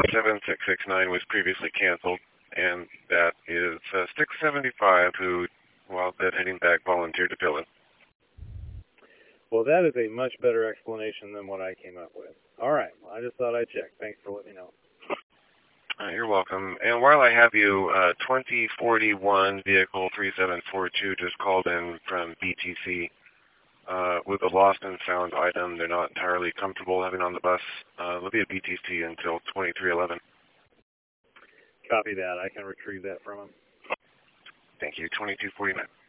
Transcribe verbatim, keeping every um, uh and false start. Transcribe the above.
seven six six nine was previously canceled, and that is uh, six seventy-five who, while dead heading back, volunteered to fill it. Well, that is a much better explanation than what I came up with. All right. Well, I just thought I'd check. Thanks for letting me know. Uh, you're welcome. And while I have you, uh, twenty forty-one vehicle three seven four two just called in from B T C uh, with a lost and found item they're not entirely comfortable having on the bus. Uh, it'll be a B T C until twenty-three eleven. Copy that. I can retrieve that from them. Thank you. twenty-two forty-nine.